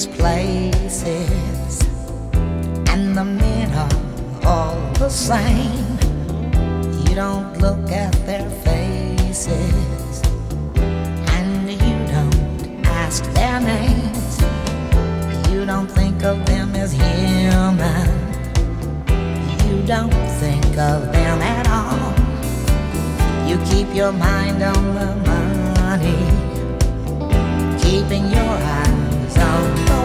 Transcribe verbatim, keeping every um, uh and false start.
places, and the men are all the same. You don't look at their faces, and you don't ask their names. You don't think of them as human. You don't think of them at all. You keep your mind on the money, keeping your eyes on the